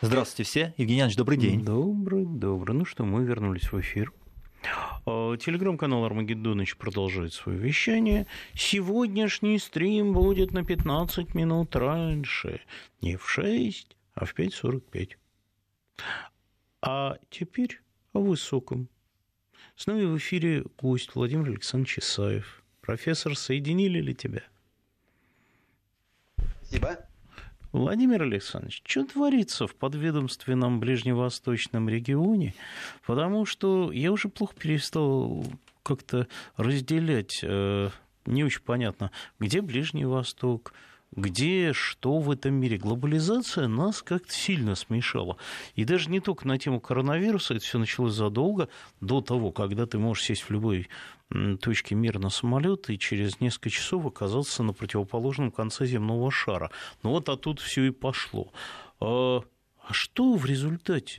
Здравствуйте все. Евгений Иванович, добрый день. Добрый. Ну что, мы вернулись в эфир. Телеграм-канал Армагеддоныч продолжает свое вещание. Сегодняшний стрим будет на 15 минут раньше. Не в 6, а в 5:45. А теперь о высоком. С нами в эфире гость Владимир Александрович Исаев. Профессор, соединили ли тебя? Спасибо. Владимир Александрович, что творится в подведомственном ближневосточном регионе? Потому что я уже плохо перестал как-то разделять, не очень понятно, где Ближний Восток, где что в этом мире. Глобализация нас как-то сильно смешала. И даже не только на тему коронавируса, это все началось задолго до того, когда ты можешь сесть в любой точке мира на самолет и через несколько часов оказаться на противоположном конце земного шара. Ну вот оттуда все и пошло. А что в результате?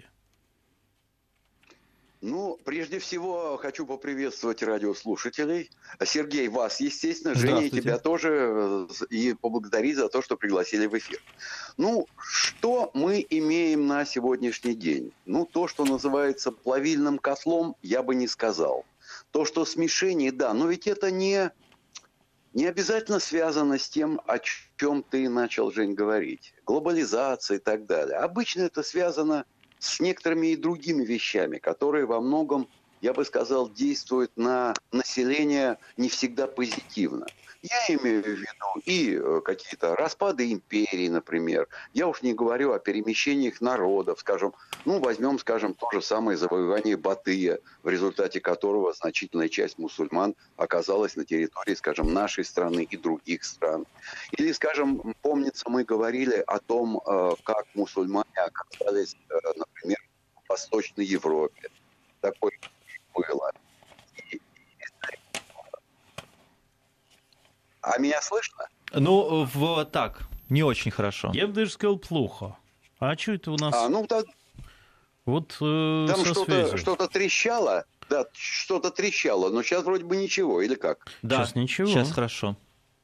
Ну, прежде всего, хочу поприветствовать радиослушателей. Сергей, вас, естественно, Женя, тебя тоже, и поблагодарить за то, что пригласили в эфир. Ну, что мы имеем на сегодняшний день? Ну, то, что называется плавильным котлом, я бы не сказал. То, что смешение, да, но ведь это не обязательно связано с тем, о чем ты начал, Жень, говорить. Глобализация и так далее. Обычно это связано с некоторыми и другими вещами, которые во многом, я бы сказал, действуют на население не всегда позитивно. Я имею в виду и какие-то распады империй, например. Я уж не говорю о перемещениях народов, скажем, ну, возьмем, скажем, то же самое завоевание Батыя, в результате которого значительная часть мусульман оказалась на территории, скажем, нашей страны и других стран. Или, скажем, помнится, мы говорили о том, как мусульмане оказались, например, в Восточной Европе. Такое было. А меня слышно? Ну, так, не очень хорошо. Я бы даже сказал, плохо. А что это у нас? Вот там что-то трещало. Да, что-то трещало, но сейчас вроде бы ничего, или как? Да, сейчас ничего. Сейчас хорошо.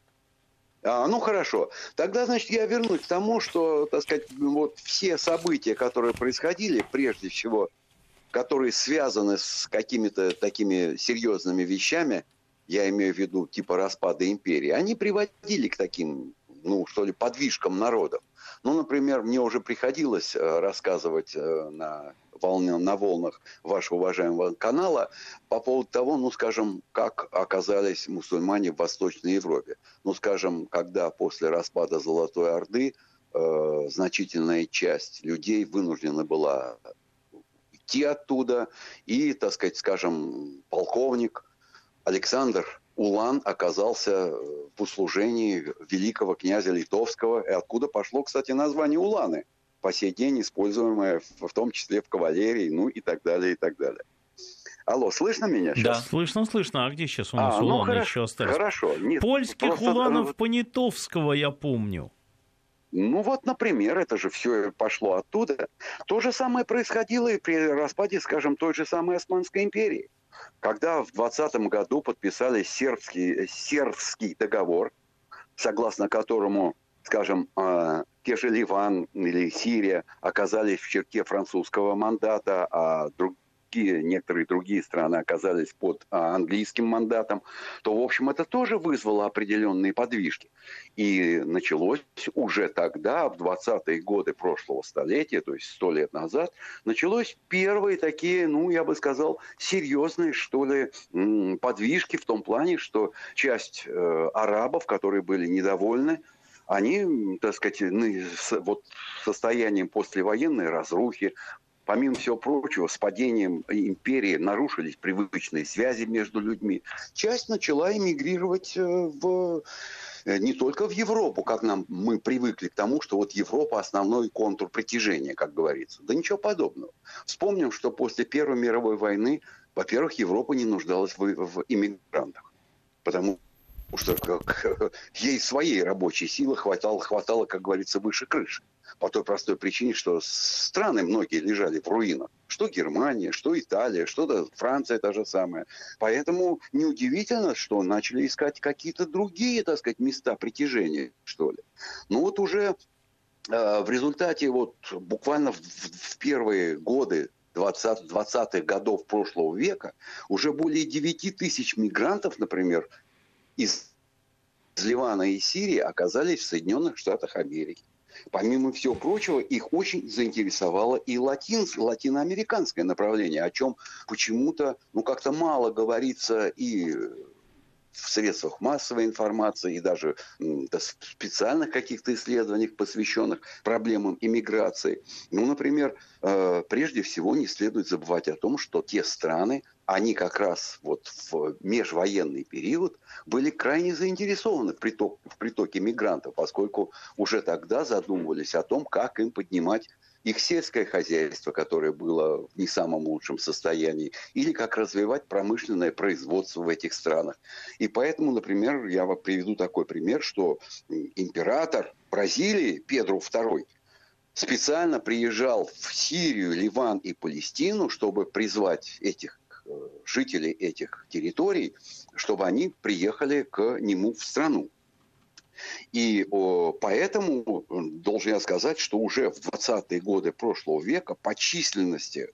Ну, хорошо. Тогда, значит, я вернусь к тому, что, так сказать, вот все события, которые происходили, прежде всего, которые связаны с какими-то такими серьезными вещами, я имею в виду типа распада империи, они приводили к таким, ну, что ли, подвижкам народов. Ну, например, мне уже приходилось рассказывать на волнах вашего уважаемого канала по поводу того, ну, скажем, как оказались мусульмане в Восточной Европе. Ну, скажем, когда после распада Золотой Орды значительная часть людей вынуждена была идти оттуда, и, так сказать, скажем, полковник Александр Улан оказался в услужении великого князя Литовского, и откуда пошло, кстати, название Уланы, по сей день используемое в том числе в кавалерии, ну и так далее, и так далее. Алло, слышно меня сейчас? Да, слышно. А где сейчас у нас уланы еще остались? Хорошо. Нет, польских просто... уланов Понятовского я помню. Ну вот, например, это же все пошло оттуда. То же самое происходило и при распаде, скажем, той же самой Османской империи. Когда в 20 году подписали Сербский договор, согласно которому, скажем, те же Ливан или Сирия оказались в черте французского мандата, а некоторые другие страны оказались под английским мандатом, то, в общем, это тоже вызвало определенные подвижки. И началось уже тогда, в 20-е годы прошлого столетия, то есть 100 лет назад, началось первые такие, ну, я бы сказал, серьезные, что ли, подвижки в том плане, что часть арабов, которые были недовольны, они, так сказать, вот состоянием послевоенной разрухи, помимо всего прочего, с падением империи нарушились привычные связи между людьми. Часть начала эмигрировать не только в Европу, как мы привыкли к тому, что вот Европа основной контур притяжения, как говорится. Да ничего подобного. Вспомним, что после Первой мировой войны, во-первых, Европа не нуждалась в иммигрантах. Потому что ей своей рабочей силы хватало, как говорится, выше крыши. По той простой причине, что страны многие лежали в руинах. Что Германия, что Италия, что Франция та же самая. Поэтому неудивительно, что начали искать какие-то другие, так сказать, места притяжения, что ли. Ну вот уже в результате вот буквально в первые годы 20-х годов прошлого века уже более 9 тысяч мигрантов, например, из Ливана и Сирии оказались в Соединенных Штатах Америки. Помимо всего прочего, их очень заинтересовало и латиноамериканское направление, о чем почему-то как-то мало говорится и в средствах массовой информации, и даже в специальных каких-то исследованиях, посвященных проблемам иммиграции. Например, прежде всего не следует забывать о том, что те страны, они как раз вот в межвоенный период были крайне заинтересованы в притоке мигрантов, поскольку уже тогда задумывались о том, как им поднимать их сельское хозяйство, которое было в не самом лучшем состоянии, или как развивать промышленное производство в этих странах. И поэтому, например, я вам приведу такой пример, что император Бразилии Педро II специально приезжал в Сирию, Ливан и Палестину, чтобы призвать этих жителей этих территорий, чтобы они приехали к нему в страну. И поэтому должен я сказать, что уже в 20-е годы прошлого века по численности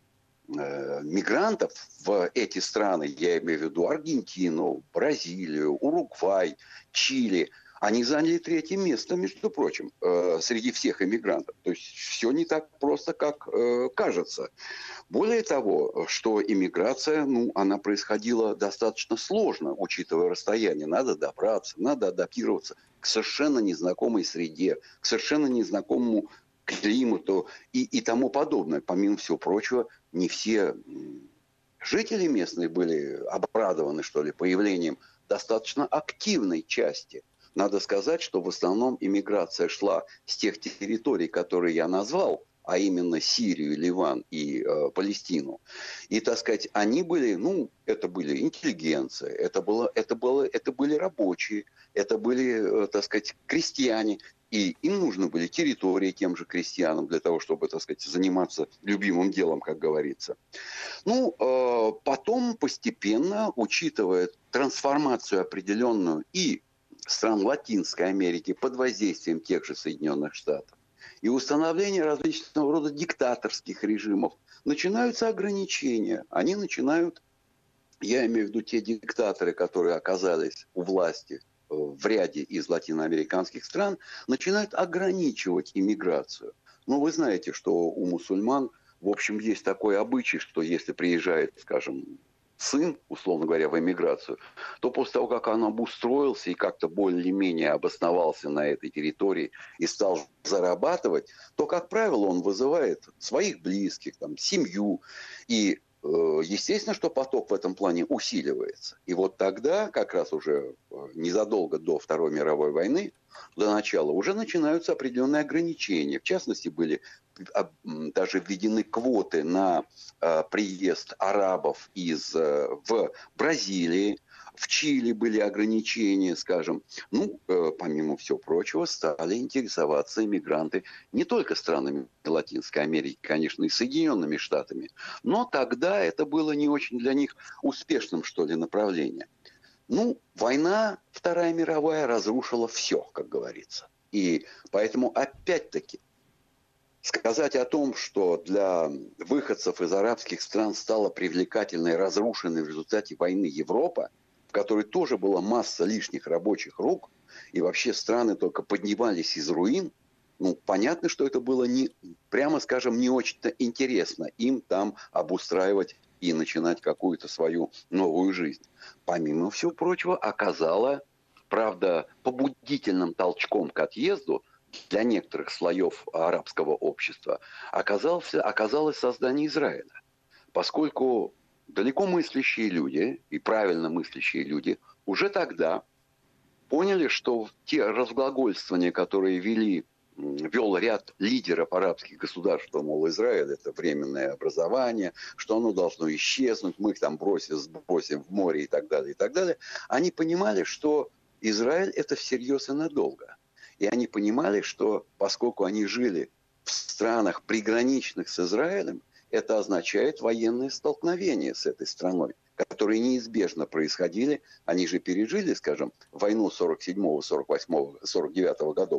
мигрантов в эти страны, я имею в виду Аргентину, Бразилию, Уругвай, Чили, они заняли 3-е место, между прочим, среди всех иммигрантов. То есть все не так просто, как кажется. Более того, что иммиграция, она происходила достаточно сложно, учитывая расстояние. Надо добраться, надо адаптироваться к совершенно незнакомой среде, к совершенно незнакомому климату и тому подобное. Помимо всего прочего, не все жители местные были обрадованы, что ли, появлением достаточно активной части. Надо сказать, что в основном иммиграция шла с тех территорий, которые я назвал, а именно Сирию, Ливан и Палестину. И, так сказать, они были, это были интеллигенция, это были рабочие, это были, так сказать, крестьяне. И им нужны были территории тем же крестьянам для того, чтобы, так сказать, заниматься любимым делом, как говорится. Потом постепенно, учитывая трансформацию определенную и стран Латинской Америки под воздействием тех же Соединенных Штатов, и установление различного рода диктаторских режимов, начинаются ограничения. Они начинают, я имею в виду те диктаторы, которые оказались у власти в ряде из латиноамериканских стран, начинают ограничивать иммиграцию. Вы знаете, что у мусульман, в общем, есть такой обычай, что если приезжает, скажем, сын, условно говоря, в эмиграцию, то после того, как он обустроился и как-то более-менее обосновался на этой территории и стал зарабатывать, то, как правило, он вызывает своих близких, семью. И естественно, что поток в этом плане усиливается. И вот тогда, как раз уже незадолго до Второй мировой войны, до начала, уже начинаются определенные ограничения. В частности, были даже введены квоты на приезд арабов в Бразилии, в Чили были ограничения, скажем. Помимо всего прочего, стали интересоваться иммигранты не только странами Латинской Америки, конечно, и Соединенными Штатами. Но тогда это было не очень для них успешным, что ли, направлением. Война Вторая мировая разрушила все, как говорится. И поэтому, опять-таки, сказать о том, что для выходцев из арабских стран стала привлекательной, разрушенной в результате войны Европа, в которой тоже была масса лишних рабочих рук, и вообще страны только поднимались из руин, понятно, что это было, прямо скажем, не очень-то интересно им там обустраивать и начинать какую-то свою новую жизнь. Помимо всего прочего, оказало, правда, побудительным толчком к отъезду для некоторых слоев арабского общества оказалось создание Израиля. Поскольку далеко мыслящие люди и правильно мыслящие люди уже тогда поняли, что те разглагольствования, которые вел ряд лидеров арабских государств, что, мол, Израиль – это временное образование, что оно должно исчезнуть, мы их там сбросим в море и так далее, они понимали, что Израиль – это всерьез и надолго. И они понимали, что поскольку они жили в странах, приграничных с Израилем, это означает военное столкновение с этой страной. которые неизбежно происходили, они же пережили, скажем, войну 47-го, 48-го, 49-го годов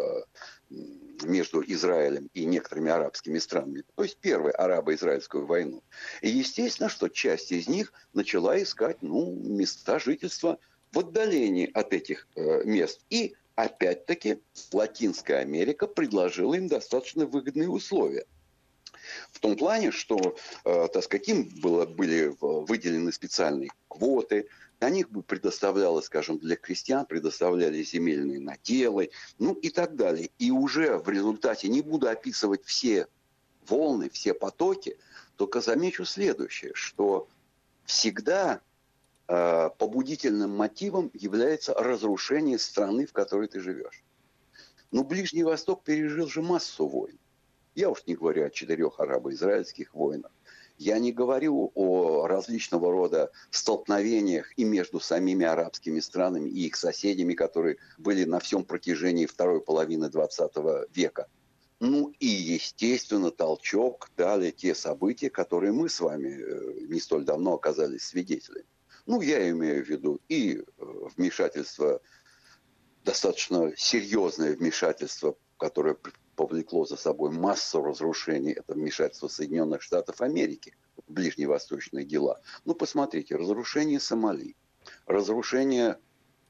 между Израилем и некоторыми арабскими странами, то есть первую арабо-израильскую войну. И естественно, что часть из них начала искать места жительства в отдалении от этих мест. И опять-таки Латинская Америка предложила им достаточно выгодные условия. В том плане, что, так сказать, им были выделены специальные квоты, на них бы предоставлялось, скажем, для крестьян, предоставляли земельные наделы, и так далее. И уже в результате, не буду описывать все волны, все потоки, только замечу следующее, что всегда побудительным мотивом является разрушение страны, в которой ты живешь. Но Ближний Восток пережил же массу войн. Я уж не говорю о 4 арабо-израильских войнах. Я не говорю о различного рода столкновениях и между самими арабскими странами и их соседями, которые были на всем протяжении второй половины 20 века. И, естественно, толчок дали те события, которые мы с вами не столь давно оказались свидетелями. Я имею в виду и вмешательство, достаточно серьезное вмешательство, которое повлекло за собой массу разрушений, это вмешательство Соединенных Штатов Америки в ближневосточные дела. Посмотрите, разрушение Сомали, разрушение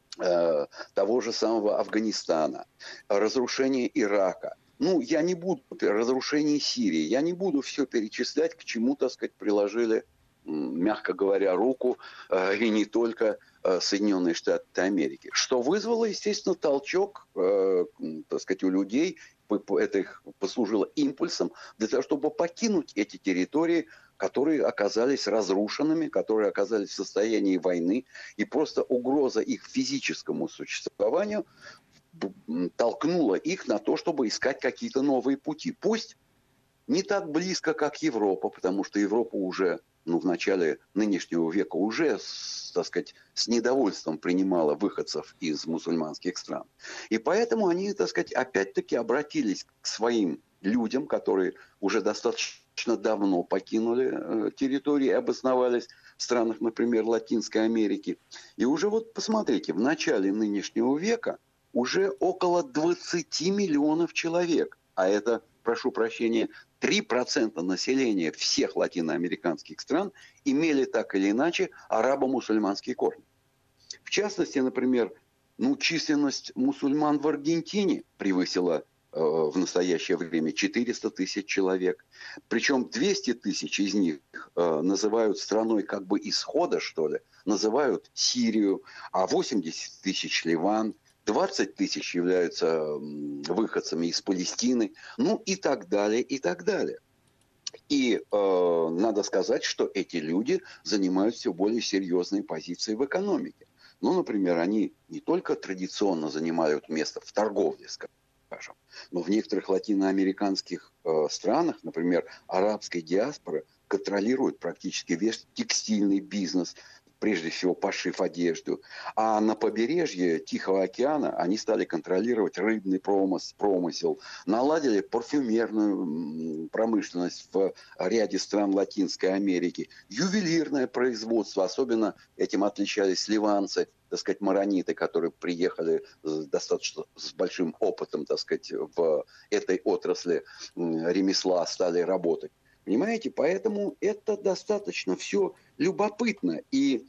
того же самого Афганистана, разрушение Ирака. Я не буду, разрушение Сирии, я не буду все перечислять, к чему, так сказать, приложили, мягко говоря, руку, и не только Соединенные Штаты Америки. Что вызвало, естественно, толчок, так сказать, у людей. Это их послужило импульсом для того, чтобы покинуть эти территории, которые оказались разрушенными, которые оказались в состоянии войны, и просто угроза их физическому существованию толкнула их на то, чтобы искать какие-то новые пути. Пусть не так близко, как Европа, потому что Европа уже в начале нынешнего века уже, так сказать, с недовольством принимала выходцев из мусульманских стран. И поэтому они, так сказать, опять-таки обратились к своим людям, которые уже достаточно давно покинули территории и обосновались в странах, например, Латинской Америки. И уже посмотрите, в начале нынешнего века уже около 20 миллионов человек, а это, прошу прощения, 3% населения всех латиноамериканских стран имели так или иначе арабо-мусульманские корни. В частности, например, численность мусульман в Аргентине превысила в настоящее время 400 тысяч человек. Причем 200 тысяч из них называют страной как бы исхода, что ли, называют Сирию, а 80 тысяч Ливан. 20 тысяч являются выходцами из Палестины, и так далее, и так далее. И надо сказать, что эти люди занимают все более серьезные позиции в экономике. Например, они не только традиционно занимают место в торговле, скажем, но в некоторых латиноамериканских странах, например, арабская диаспора контролирует практически весь текстильный бизнес, прежде всего пошив одежду. А на побережье Тихого океана они стали контролировать рыбный промысел, наладили парфюмерную промышленность в ряде стран Латинской Америки, ювелирное производство, особенно этим отличались ливанцы, так сказать, марониты, которые приехали достаточно с большим опытом, так сказать, в этой отрасли ремесла, стали работать. Понимаете, поэтому это достаточно все любопытно. И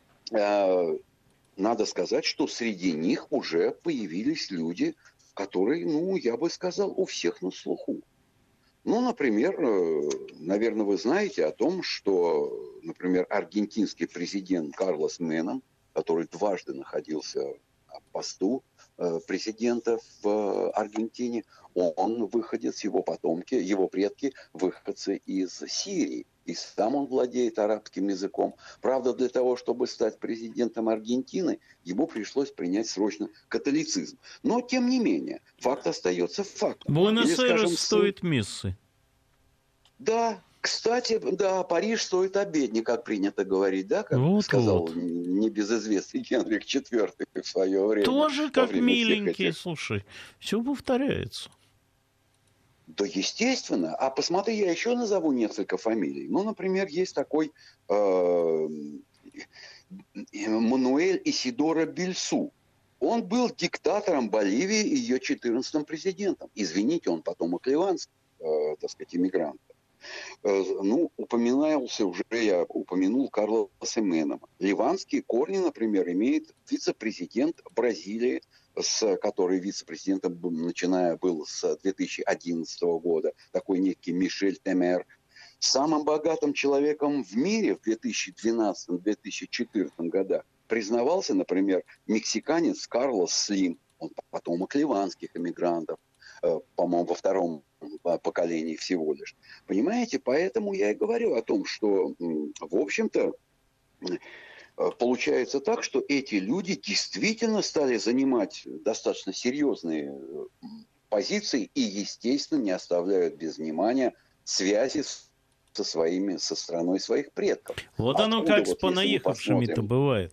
надо сказать, что среди них уже появились люди, которые, я бы сказал, у всех на слуху. Например, наверное, вы знаете о том, что, например, аргентинский президент Карлос Менем, который дважды находился на посту президента в Аргентине, он выходец, его потомки, его предки выходцы из Сирии. И сам он владеет арабским языком. Правда, для того, чтобы стать президентом Аргентины, ему пришлось принять срочно католицизм. Но, тем не менее, факт остается фактом. Буэнос-Айрес стоит мессы. Да, кстати, да, Париж стоит обедни, как принято говорить, да, как сказал небезызвестный Генрих IV в свое время. Тоже как миленький, слушай, все повторяется. Да, естественно. А посмотри, я еще назову несколько фамилий. Ну, например, есть такой Мануэль Исидоро Бельсу. Он был диктатором Боливии и ее 14-м президентом. Извините, он потомок ливанских, так сказать, иммигрантов. Ну, упоминался уже, я упомянул Карлоса Менема. Ливанские корни, например, имеет вице-президент Бразилии, который вице-президентом, начиная был с 2011 года, такой некий Мишель Темер. Самым богатым человеком в мире в 2012-2014 годах признавался, например, мексиканец Карлос Слим. Он потомок ливанских эмигрантов, по-моему, во втором поколении всего лишь. Понимаете, поэтому я и говорю о том, что, в общем-то, получается так, что эти люди действительно стали занимать достаточно серьезные позиции и, естественно, не оставляют без внимания связи со страной своих предков. Вот оно как с понаехавшими-то бывает.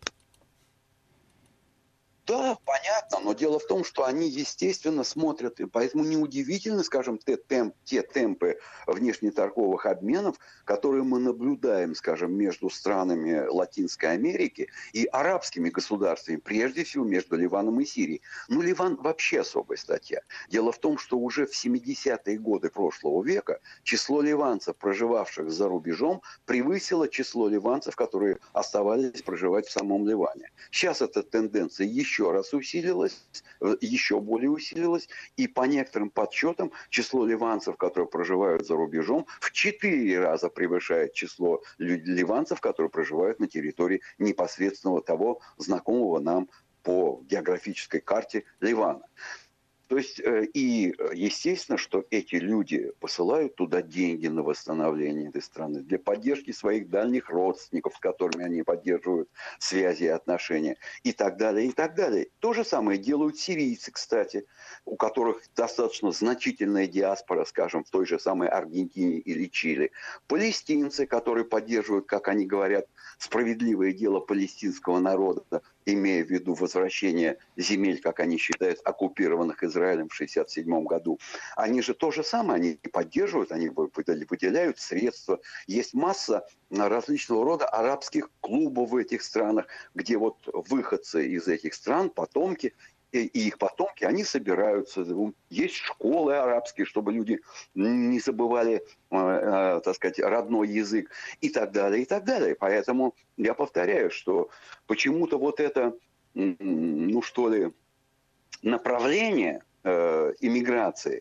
Да, понятно, но дело в том, что они, естественно, смотрят, и поэтому неудивительно, скажем, те темпы внешнеторговых обменов, которые мы наблюдаем, скажем, между странами Латинской Америки и арабскими государствами, прежде всего между Ливаном и Сирией. Ну, Ливан вообще особая статья. Дело в том, что уже в 70-е годы прошлого века число ливанцев, проживавших за рубежом, превысило число ливанцев, которые оставались проживать в самом Ливане. Сейчас эта тенденция еще раз усилилась, еще более усилилась, и по некоторым подсчетам число ливанцев, которые проживают за рубежом, в 4 раза превышает число ливанцев, которые проживают на территории непосредственного того знакомого нам по географической карте Ливана. То есть, и естественно, что эти люди посылают туда деньги на восстановление этой страны, для поддержки своих дальних родственников, с которыми они поддерживают связи и отношения, и так далее, и так далее. То же самое делают сирийцы, кстати, у которых достаточно значительная диаспора, скажем, в той же самой Аргентине или Чили. Палестинцы, которые поддерживают, как они говорят, справедливое дело палестинского народа, имея в виду возвращение земель, как они считают, оккупированных Израилем в 1967 году. Они же то же самое, они поддерживают, они выделяют средства. Есть масса различного рода арабских клубов в этих странах, где вот выходцы из этих стран, потомки, и их потомки, они собираются. Есть школы арабские, чтобы люди не забывали, так сказать, родной язык и так далее, и так далее. Поэтому я повторяю, что почему-то вот это, ну что ли, направление иммиграции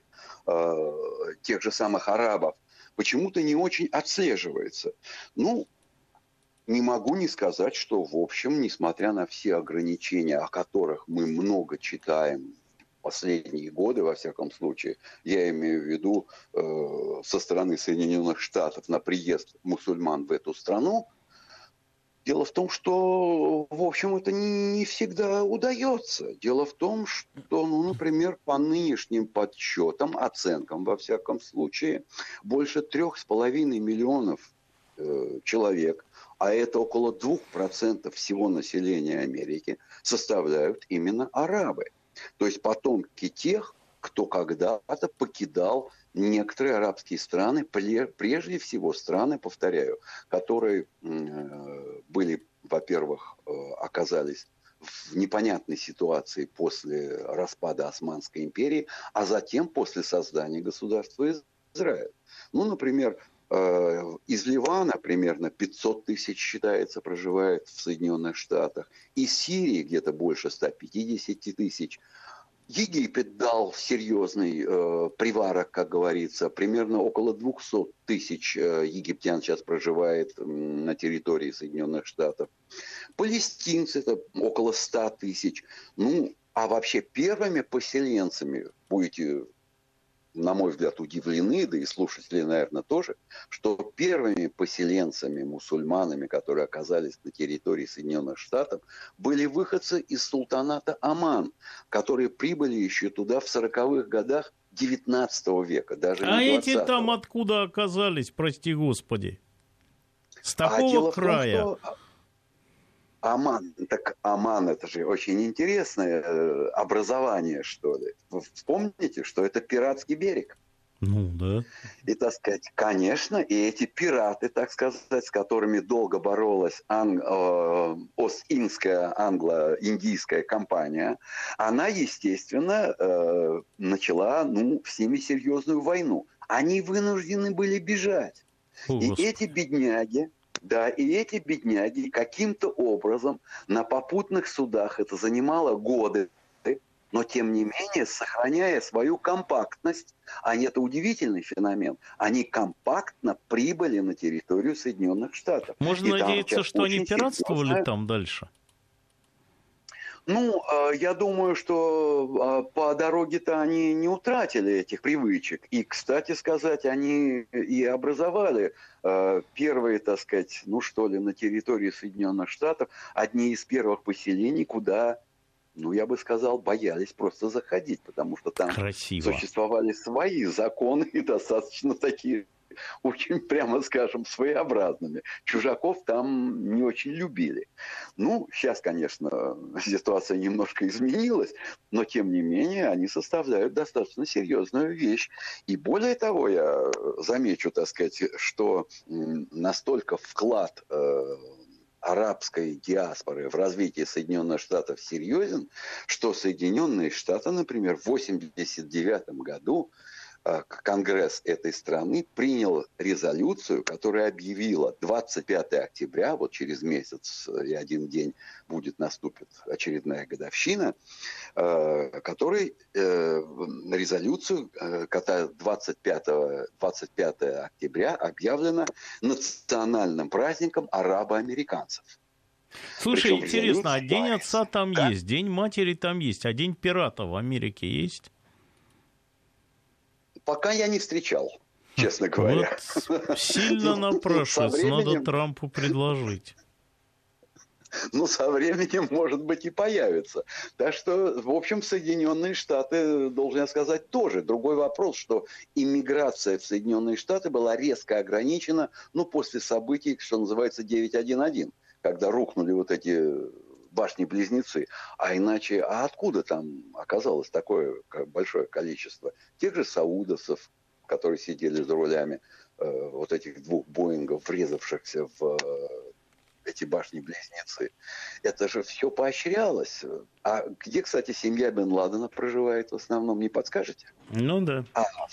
тех же самых арабов почему-то не очень отслеживается. Ну, не могу не сказать, что, в общем, несмотря на все ограничения, о которых мы много читаем в последние годы, во всяком случае, я имею в виду со стороны Соединенных Штатов на приезд мусульман в эту страну, дело в том, что, в общем, это не всегда удается. Дело в том, что, ну, например, по нынешним подсчетам, оценкам, во всяком случае, больше 3,5 миллионов человек, а это около 2% всего населения Америки, составляют именно арабы. То есть потомки тех, кто когда-то покидал некоторые арабские страны, прежде всего страны, повторяю, которые были, во-первых, оказались в непонятной ситуации после распада Османской империи, а затем после создания государства Израиль. Ну, например, из Ливана примерно 500 тысяч, считается, проживает в Соединенных Штатах. Из Сирии где-то больше 150 тысяч. Египет дал серьезный приварок, как говорится. Примерно около 200 тысяч египтян сейчас проживает на территории Соединенных Штатов. Палестинцы это около 100 тысяч. Ну, а вообще первыми поселенцами, будете, на мой взгляд, удивлены, да и слушатели, наверное, тоже, что первыми поселенцами, мусульманами, которые оказались на территории Соединенных Штатов, были выходцы из султаната Оман, которые прибыли еще туда в 40-х годах 19 века, даже а не 20-го. эти там откуда оказались, прости господи? С такого края? Том, что Оман, так Оман, это же очень интересное образование, что ли. Вы вспомните, что это пиратский берег. Ну, да. И, так сказать, конечно, и эти пираты, так сказать, с которыми долго боролась Ост-Индская англо-индийская компания, она, естественно, начала, с ними серьезную войну. Они вынуждены были бежать. И эти бедняги, каким-то образом на попутных судах, это занимало годы, но тем не менее, сохраняя свою компактность, это удивительный феномен, они компактно прибыли на территорию Соединенных Штатов. Можно надеяться, что они пиратствовали там дальше? Я думаю, что по дороге-то они не утратили этих привычек. И, кстати сказать, они и образовали первые, так сказать, на территории Соединенных Штатов одни из первых поселений, куда, я бы сказал, боялись просто заходить, потому что там существовали свои законы и достаточно такие, очень, прямо скажем, своеобразными. Чужаков там не очень любили. Сейчас, конечно, ситуация немножко изменилась, но, тем не менее, они составляют достаточно серьезную вещь. И более того, я замечу, так сказать, что настолько вклад арабской диаспоры в развитие Соединенных Штатов серьезен, что Соединенные Штаты, например, в 1989 году Конгресс этой страны принял резолюцию, которая объявила 25 октября, вот через месяц и один день наступит очередная годовщина, которой резолюцию, которая 25 октября объявлена национальным праздником арабо-американцев. Слушай, интересно, а День отца там есть, День матери там есть, а День пирата в Америке есть? Пока я не встречал, честно говоря. Вот сильно напрашивается, надо Трампу предложить. Со временем, может быть, и появится. Так что, в общем, Соединенные Штаты, должен я сказать, тоже. Другой вопрос, что иммиграция в Соединенные Штаты была резко ограничена, после событий, что называется, 9/11, когда рухнули вот эти башни-близнецы. А иначе, откуда там оказалось такое большое количество? Тех же саудовцев, которые сидели за рулями вот этих двух Боингов, врезавшихся в эти башни-близнецы. Это же все поощрялось. А где, кстати, семья Бен Ладена проживает в основном, не подскажете? Да.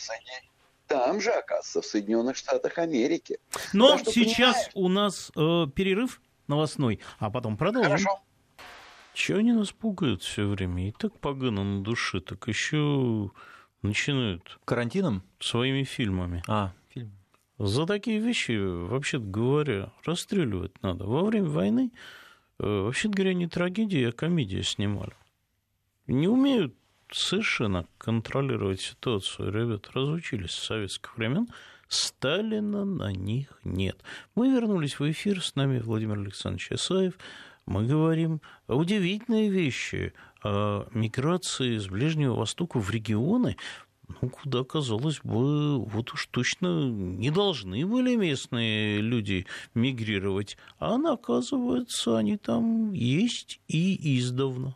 Там же, оказывается, в Соединенных Штатах Америки. Но сейчас у нас перерыв новостной, а потом продолжим. Хорошо. Чего они нас пугают все время? И так погано на душе, так еще начинают... Карантином? Своими фильмами. Фильм. За такие вещи, вообще-то говоря, расстреливать надо. Во время войны, вообще-то говоря, не трагедия, а комедия снимали. Не умеют совершенно контролировать ситуацию. Ребята разучились с советских времен. Сталина на них нет. Мы вернулись в эфир. С нами Владимир Александрович Исаев. Мы говорим удивительные вещи о миграции с Ближнего Востока в регионы, куда, казалось бы, вот уж точно не должны были местные люди мигрировать. А оказывается, они там есть и издавна.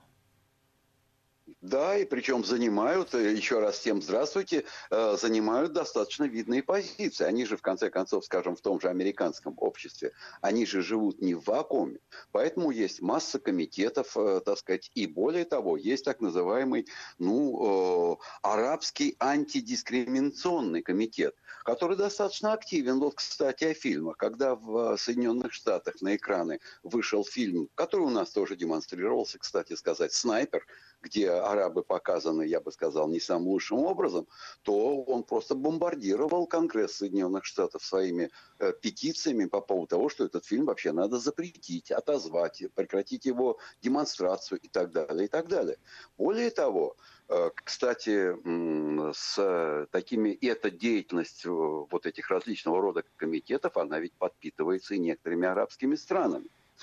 Да, и причем занимают, еще раз всем здравствуйте, занимают достаточно видные позиции. Они же, в конце концов, скажем, в том же американском обществе, они же живут не в вакууме. Поэтому есть масса комитетов, так сказать, и более того, есть так называемый, арабский антидискриминационный комитет, который достаточно активен. Вот, кстати, о фильмах. Когда в Соединенных Штатах на экраны вышел фильм, который у нас тоже демонстрировался, кстати сказать, «Снайпер», где арабы показаны, я бы сказал, не самым лучшим образом, то он просто бомбардировал Конгресс Соединенных Штатов своими петициями по поводу того, что этот фильм вообще надо запретить, отозвать, прекратить его демонстрацию и так далее, и так далее. Более того, кстати, с такими, эта деятельность вот этих различного рода комитетов, она ведь подпитывается и некоторыми арабскими странами.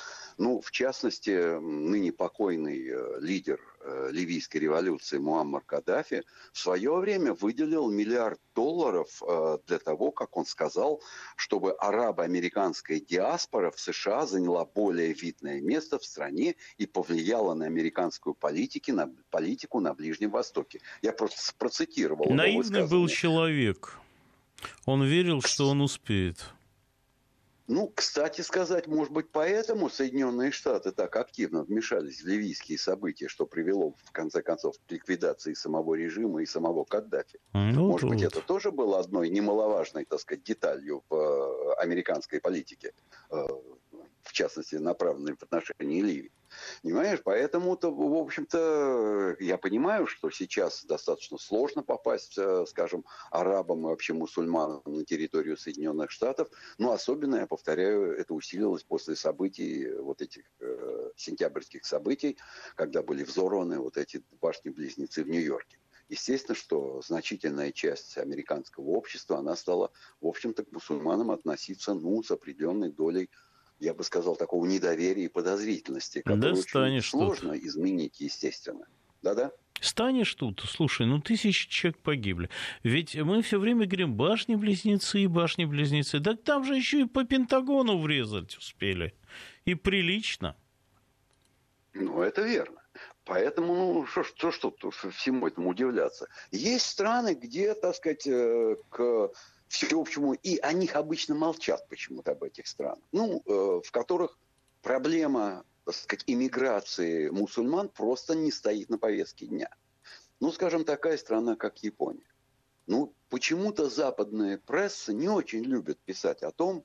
Ну, в частности, ныне покойный лидер ливийской революции Муаммар Каддафи в свое время выделил $1 миллиард для того, как он сказал, чтобы арабо-американская диаспора в США заняла более видное место в стране и повлияла на американскую политику на Ближнем Востоке. Я просто процитировал его Наивный был высказывание. человек. Он верил, что он успеет. Ну, кстати сказать, может быть, поэтому Соединенные Штаты так активно вмешались в ливийские события, что привело, в конце концов, к ликвидации самого режима и самого Каддафи. Может быть, это тоже было одной немаловажной, так сказать, деталью в американской политике, в частности, направленной в отношении Ливии. Понимаешь, поэтому-то, в общем-то, я понимаю, что сейчас достаточно сложно попасть, скажем, арабам и вообще мусульманам на территорию Соединенных Штатов, но особенно, я повторяю, это усилилось после событий, вот этих сентябрьских событий, когда были взорваны вот эти башни-близнецы в Нью-Йорке. Естественно, что значительная часть американского общества, она стала, в общем-то, к мусульманам относиться, с определенной долей, я бы сказал, такого недоверия и подозрительности, которую очень сложно изменить, естественно. Да-да? Станешь тут, слушай, 1000 человек погибли. Ведь мы все время говорим, башни-близнецы, башни-близнецы. Да там же еще и по Пентагону врезать успели. И прилично. Это верно. Поэтому, что всему этому удивляться? Есть страны, где, так сказать, к всеобщему, и о них обычно молчат почему-то, об этих странах, в которых проблема, так сказать, иммиграции мусульман просто не стоит на повестке дня. Скажем, такая страна, как Япония. Почему-то западная пресса не очень любит писать о том,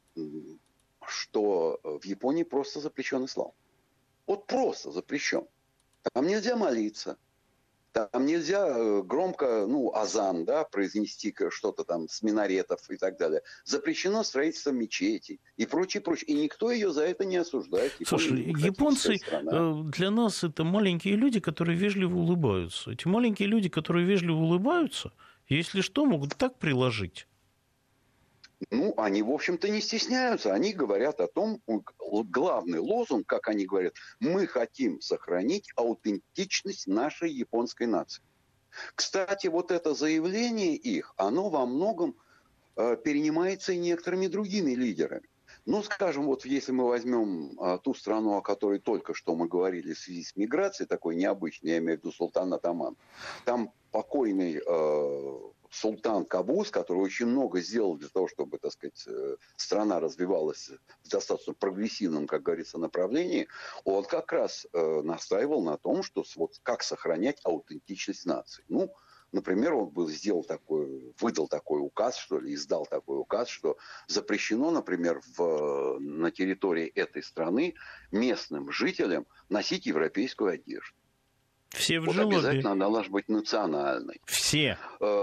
что в Японии просто запрещен ислам. Вот просто запрещен. Там нельзя молиться. Там нельзя громко, азан, произнести что-то там с минаретов и так далее. Запрещено строительство мечетей и прочее, прочее. И никто ее за это не осуждает. Слушай, японцы для нас это маленькие люди, которые вежливо улыбаются. Эти маленькие люди, которые вежливо улыбаются, если что, могут так приложить. Они, в общем-то, не стесняются. Они говорят о том, главный лозунг, как они говорят, мы хотим сохранить аутентичность нашей японской нации. Кстати, вот это заявление их, оно во многом перенимается и некоторыми другими лидерами. Скажем, вот если мы возьмем ту страну, о которой только что мы говорили в связи с миграцией, такой необычной, я имею в виду султанат Оман, там покойный султан Кабус, который очень много сделал для того, чтобы, так сказать, страна развивалась в достаточно прогрессивном, как говорится, направлении, он как раз настаивал на том, что вот как сохранять аутентичность нации. Например, он выдал такой указ, издал такой указ, что запрещено, например, на территории этой страны местным жителям носить европейскую одежду. Все в вот желобе. Обязательно она должна быть национальной. Все.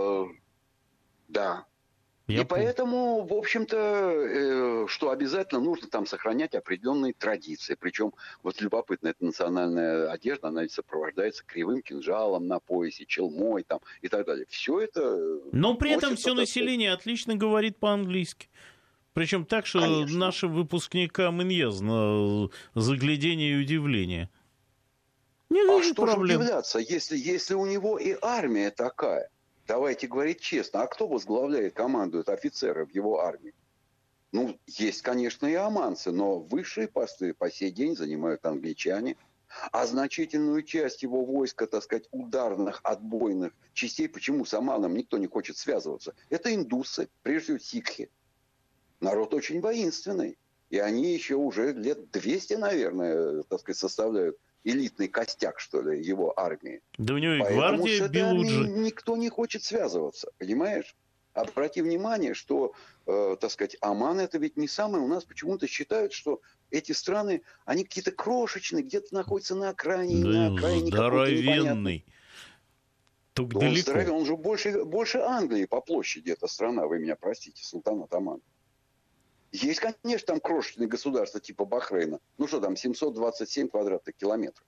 Да. И поэтому, в общем-то, что обязательно нужно там сохранять определенные традиции. Причем, вот любопытно, эта национальная одежда, она сопровождается кривым кинжалом на поясе, челмой там, и так далее. Все это... Но при этом все население отлично говорит по-английски. Причем так, что Конечно. нашим выпускникам инъездно заглядение и удивление. Не вижу что проблем. же удивляться, если у него и армия такая? Давайте говорить честно. А кто возглавляет, командует офицеры в его армии? Есть, конечно, и оманцы, но высшие посты по сей день занимают англичане. А значительную часть его войска, так сказать, ударных, отбойных частей, почему с оманом никто не хочет связываться? Это индусы, прежде всего сикхи. Народ очень воинственный. И они еще уже лет 200, наверное, так сказать, составляют элитный костяк, что ли, его армии. Да у него и Поэтому гвардия с этой Белуджи. армией никто не хочет связываться, понимаешь? Обрати внимание, что, так сказать, Оман это ведь не самое. У нас почему-то считают, что эти страны, они какие-то крошечные, где-то находятся на окраине, на окраине здоровенный. Только далеко. Он же больше Англии по площади эта страна, вы меня простите, султанат Оман. Есть, конечно, там крошечные государства типа Бахрейна. Там 727 квадратных километров.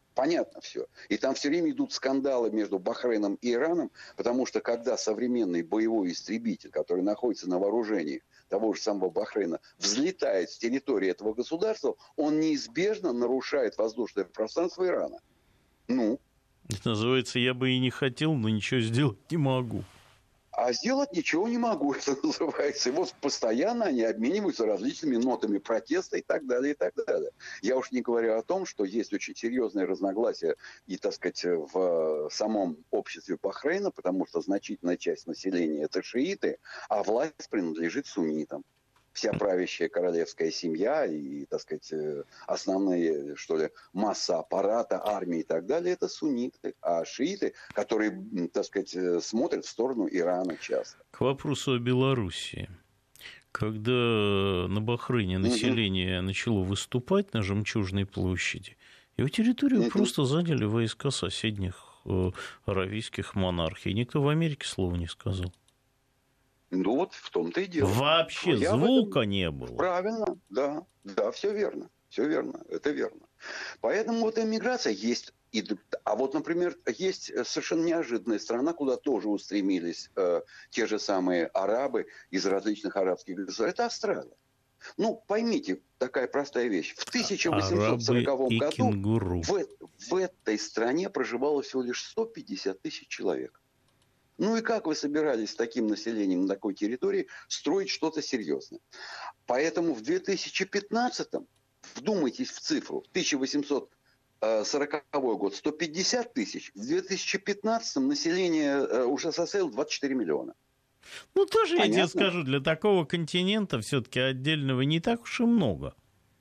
Понятно все. И там все время идут скандалы между Бахрейном и Ираном, потому что когда современный боевой истребитель, который находится на вооружении того же самого Бахрейна, взлетает с территории этого государства, он неизбежно нарушает воздушное пространство Ирана. Ну? Это называется «я бы и не хотел, но ничего сделать не могу». А сделать ничего не могу, это называется. И вот постоянно они обмениваются различными нотами протеста и так далее, и так далее. Я уж не говорю о том, что есть очень серьезные разногласия и, так сказать, в самом обществе Бахрейна, потому что значительная часть населения – это шииты, а власть принадлежит суннитам. Вся правящая королевская семья и, так сказать, основные, что ли, масса аппарата, армии и так далее, это сунниты. А шииты, которые, так сказать, смотрят в сторону Ирана часто. К вопросу о Белоруссии. Когда на Бахрейне население начало выступать на Жемчужной площади, его территорию просто заняли войска соседних аравийских монархий. Никто в Америке слова не сказал. Ну вот в том-то и дело. Вообще звука не было. Правильно, да, все верно, это верно. Поэтому вот иммиграция есть. А вот, например, есть совершенно неожиданная страна, куда тоже устремились те же самые арабы из различных арабских государств. Это Австралия. Ну, поймите, такая простая вещь. В 1840 году в этой стране проживало всего лишь 150 тысяч человек. Ну и как вы собирались с таким населением на такой территории строить что-то серьезное? Поэтому в 2015-м, вдумайтесь в цифру, в 1840 год 150 тысяч, в 2015-м население уже составило 24 миллиона. Ну, тоже Понятно? я тебе скажу, для такого континента все-таки отдельного не так уж и много.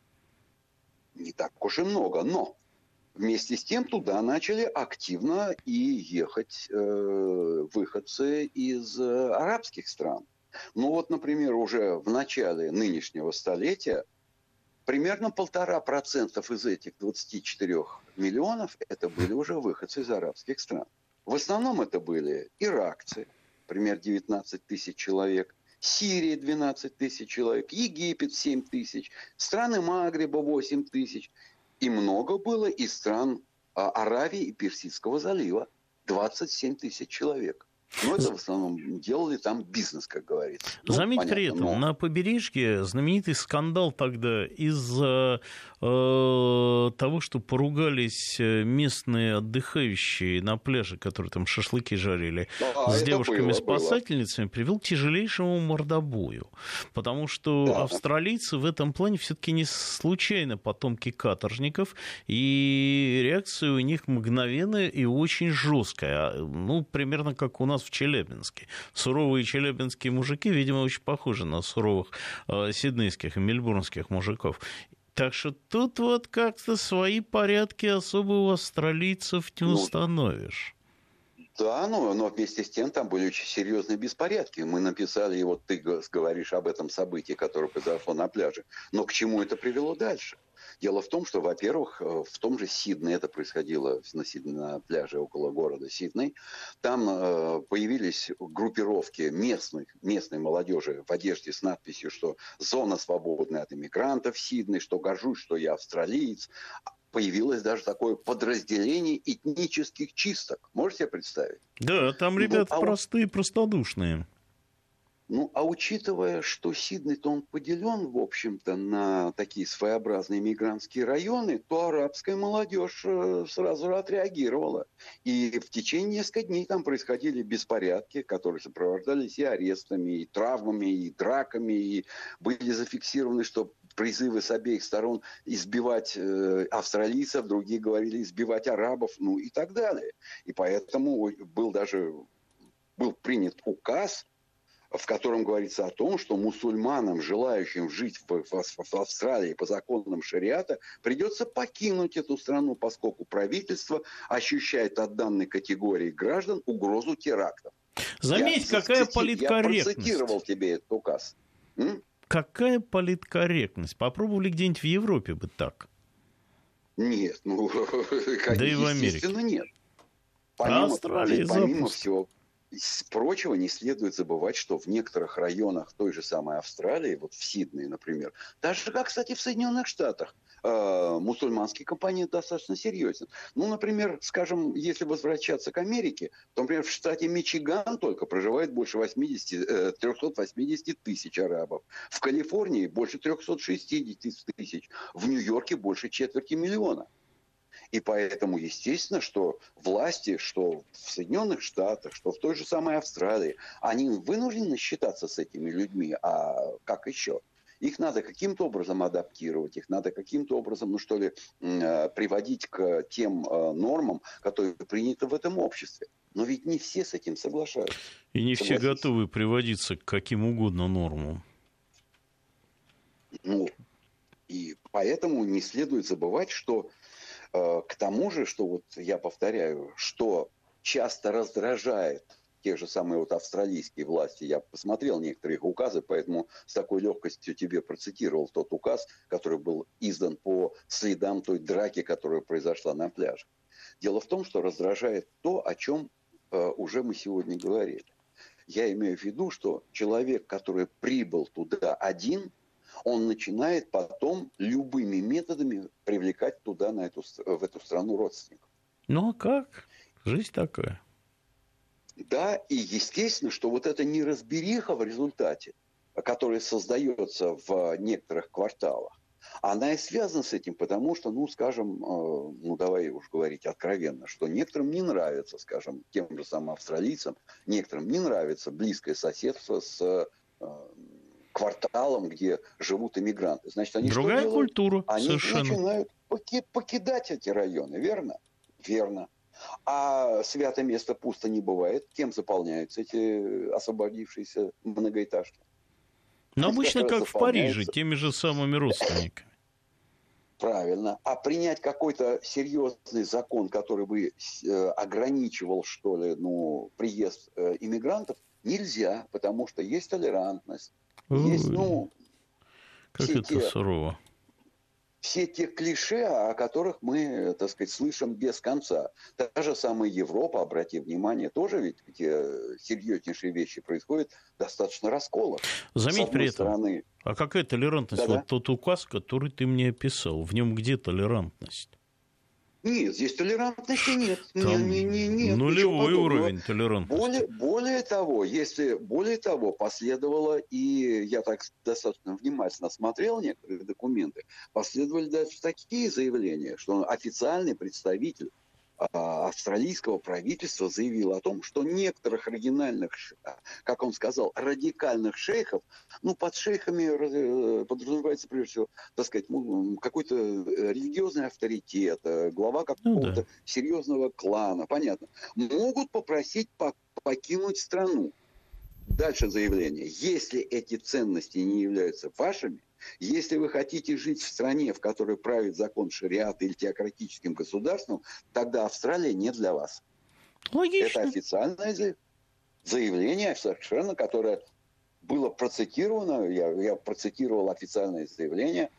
Не так уж и много, но... Вместе с тем туда начали активно и ехать выходцы из арабских стран. Ну вот, например, уже в начале нынешнего столетия примерно 1,5% из этих 24 миллионов это были уже выходцы из арабских стран. В основном это были иракцы, примерно 19 тысяч человек, Сирия 12 тысяч человек, Египет 7 тысяч, страны Магриба 8 тысяч. И много было из стран Аравии и Персидского залива. 27 тысяч человек. Но это в основном делали там бизнес, как говорится. Ну, заметь понятно, при этом, на побережье знаменитый скандал тогда из-за того, что поругались местные отдыхающие на пляже, которые там шашлыки жарили, с девушками-спасательницами, привел к тяжелейшему мордобою. Потому что австралийцы в этом плане все-таки не случайно потомки каторжников, и реакция у них мгновенная и очень жесткая. Ну, примерно как у нас в Челябинске. Суровые челябинские мужики, видимо, очень похожи на суровых сиднейских и мельбурнских мужиков. Так что тут вот как-то свои порядки особо у австралийцев не установишь. Да, но вместе с тем там были очень серьезные беспорядки. Мы написали, и вот ты говоришь об этом событии, которое произошло на пляже. Но к чему это привело дальше? Дело в том, что, во-первых, в том же Сиднее, это происходило на пляже около города Сидней, там появились группировки местной молодежи в одежде с надписью, что «Зона свободная от иммигрантов Сидней», что «Горжусь, что я австралиец». Появилось даже такое подразделение этнических чисток. Можете себе представить? Да, там ребята простые, простодушные. Ну, а учитывая, что Сидней-то он поделен, в общем-то, на такие своеобразные мигрантские районы, то арабская молодежь сразу отреагировала. И в течение нескольких дней там происходили беспорядки, которые сопровождались и арестами, и травмами, и драками, и были зафиксированы, что призывы с обеих сторон избивать австралийцев, другие говорили избивать арабов, ну и так далее. И поэтому был принят указ, в котором говорится о том, что мусульманам, желающим жить в Австралии по законам шариата, придется покинуть эту страну, поскольку правительство ощущает от данной категории граждан угрозу терактов. Заметь, какая политкорректность. Я процитировал тебе этот указ. Какая политкорректность? Попробовали где-нибудь в Европе бы так? Нет, да и в Америке. Естественно, нет. Австралия помимо всего... Из прочего, не следует забывать, что в некоторых районах той же самой Австралии, вот в Сиднее, например, даже как, кстати, в Соединенных Штатах, мусульманский компонент достаточно серьезен. Ну, например, скажем, если возвращаться к Америке, то, например, в штате Мичиган только проживает больше 380 тысяч арабов. В Калифорнии больше 360 тысяч. В Нью-Йорке больше 250 000. И поэтому, естественно, что власти, что в Соединенных Штатах, что в той же самой Австралии, они вынуждены считаться с этими людьми. А как еще? Их надо каким-то образом адаптировать, их надо каким-то образом, приводить к тем нормам, которые приняты в этом обществе. Но ведь не все с этим соглашаются. И не все готовы приводиться к каким угодно нормам. И поэтому не следует забывать, что к тому же, что вот я повторяю, что часто раздражает те же самые австралийские власти. Я посмотрел некоторые их указы, поэтому с такой легкостью тебе процитировал тот указ, который был издан по следам той драки, которая произошла на пляже. Дело в том, что раздражает то, о чем уже мы сегодня говорили. Я имею в виду, что человек, который прибыл туда один, он начинает потом любыми методами привлекать туда, в эту страну родственников. Ну а как? Жизнь такая. Да, и естественно, что вот эта неразбериха в результате, которая создается в некоторых кварталах, она и связана с этим, потому что, давай уж говорить откровенно, что некоторым не нравится, скажем, тем же самым австралийцам, некоторым не нравится близкое соседство с кварталом, где живут иммигранты. Значит, они другая что делают? Культура, они совершенно. Начинают покидать эти районы, верно? Верно. А святое место пусто не бывает. Кем заполняются эти освободившиеся многоэтажки? Но обычно, как в Париже, теми же самыми родственниками. Правильно. А принять какой-то серьезный закон, который бы ограничивал, приезд иммигрантов, нельзя, потому что есть толерантность. Есть, как это сурово. Все те клише, о которых мы, слышим без конца. Та же самая Европа, обрати внимание, тоже ведь где серьезнейшие вещи происходят, достаточно расколот. Заметь при этом, а какая толерантность? Да-да. Вот тот указ, который ты мне описал, в нем где толерантность? Нет, здесь толерантности нет. Нет, нулевой уровень толерантности. Более того, последовало, и я так достаточно внимательно смотрел некоторые документы, последовали даже такие заявления, что официальный представитель австралийского правительства заявил о том, что некоторых оригинальных, как он сказал, радикальных шейхов, под шейхами подразумевается прежде всего, какой-то религиозный авторитет, глава какого-то серьезного клана, понятно, могут попросить покинуть страну. Дальше заявление. Если эти ценности не являются вашими, если вы хотите жить в стране, в которой правит закон шариата или теократическим государством, тогда Австралия не для вас. Логично. Это официальное заявление, совершенно, которое было процитировано. Я процитировал официальное заявление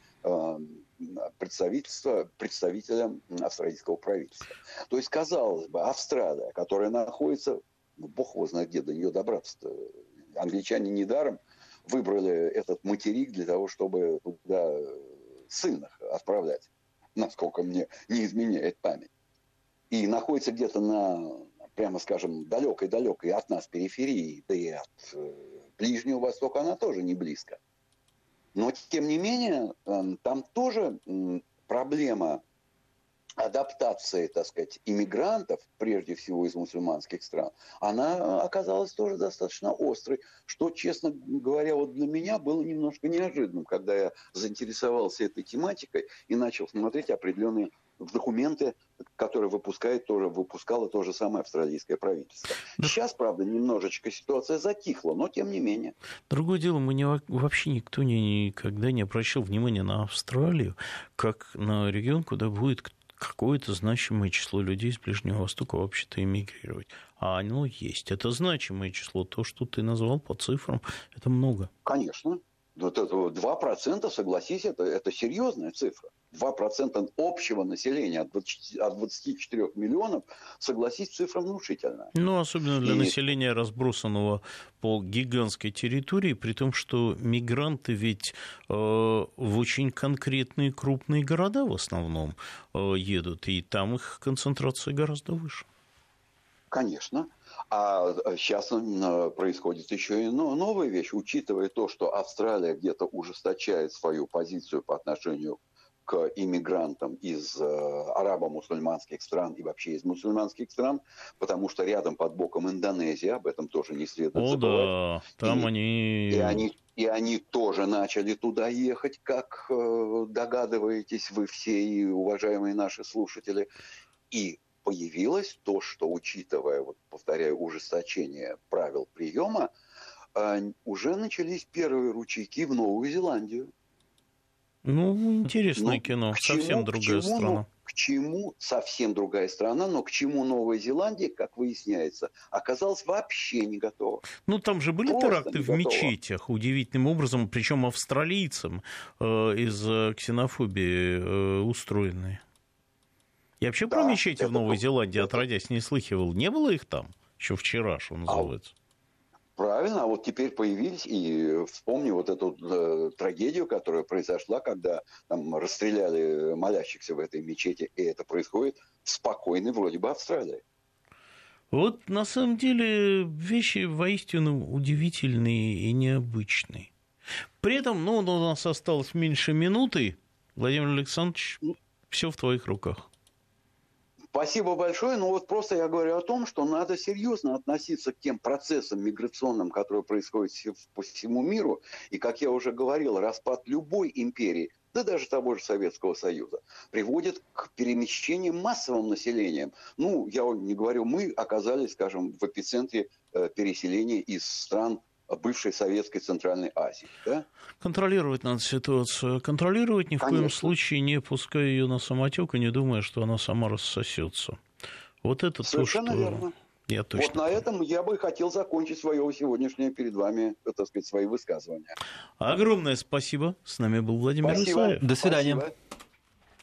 представителя австралийского правительства. То есть, казалось бы, Австралия, которая находится, бог его знает где, до нее добраться-то. Англичане недаром выбрали этот материк для того, чтобы туда ссыльных отправлять, насколько мне не изменяет память. И находится где-то на, прямо скажем, далекой от нас периферии, да и от Ближнего Востока она тоже не близко. Но, тем не менее, там тоже проблема адаптации, иммигрантов, прежде всего из мусульманских стран, она оказалась тоже достаточно острой, что, честно говоря, для меня было немножко неожиданным, когда я заинтересовался этой тематикой и начал смотреть определенные документы, которые выпускало то же самое австралийское правительство. Сейчас, правда, немножечко ситуация затихла, но тем не менее. Другое дело, вообще никто никогда не обращал внимания на Австралию, как на регион, куда будет какое-то значимое число людей из Ближнего Востока вообще-то эмигрировать. А оно есть. Это значимое число. То, что ты назвал по цифрам, это много. Конечно. 2%, согласись, это серьезная цифра. 2% общего населения от 24 миллионов, согласись, цифра внушительная. Ну, особенно для населения, разбросанного по гигантской территории, при том, что мигранты ведь в очень конкретные крупные города в основном едут, и там их концентрация гораздо выше. Конечно. А сейчас происходит еще и новая вещь, учитывая то, что Австралия где-то ужесточает свою позицию по отношению к иммигрантам из арабо-мусульманских стран и вообще из мусульманских стран, потому что рядом под боком Индонезия, об этом тоже не следует забывать. Да, там И они тоже начали туда ехать, как догадываетесь вы все и уважаемые наши слушатели. И появилось то, что, учитывая, вот, повторяю, ужесточение правил приема, уже начались первые ручейки в Новую Зеландию. Ну, интересное кино, совсем другая страна. К чему совсем другая страна, но к чему Новая Зеландия, как выясняется, оказалась вообще не готова. Ну, там же были теракты в мечетях, удивительным образом, причем австралийцам из ксенофобии устроенные. Я вообще про мечети в Новой Зеландии отродясь не слыхивал. Не было их там? Еще вчера, что называется. Правильно, а вот теперь появились, и вспомни вот эту трагедию, которая произошла, когда там расстреляли молящихся в этой мечети, и это происходит в спокойной вроде бы Австралии. Вот на самом деле вещи воистину удивительные и необычные. При этом, у нас осталось меньше минуты. Владимир Александрович, все в твоих руках. Спасибо большое. Вот просто я говорю о том, что надо серьезно относиться к тем процессам миграционным, которые происходят по всему миру. И, как я уже говорил, распад любой империи, да даже того же Советского Союза, приводит к перемещениям массовым населением. Я не говорю, мы оказались, скажем, в эпицентре переселения из стран бывшей Советской Центральной Азии. Да? Контролировать надо ситуацию. Контролировать ни в коем случае, не пуская ее на самотек и не думая, что она сама рассосется. Вот это совершенно то, что верно. Я точно вот на этом я бы хотел закончить свое сегодняшнее перед вами, так сказать, свои высказывания. Огромное спасибо. С нами был Владимир Исаев. До свидания. Спасибо.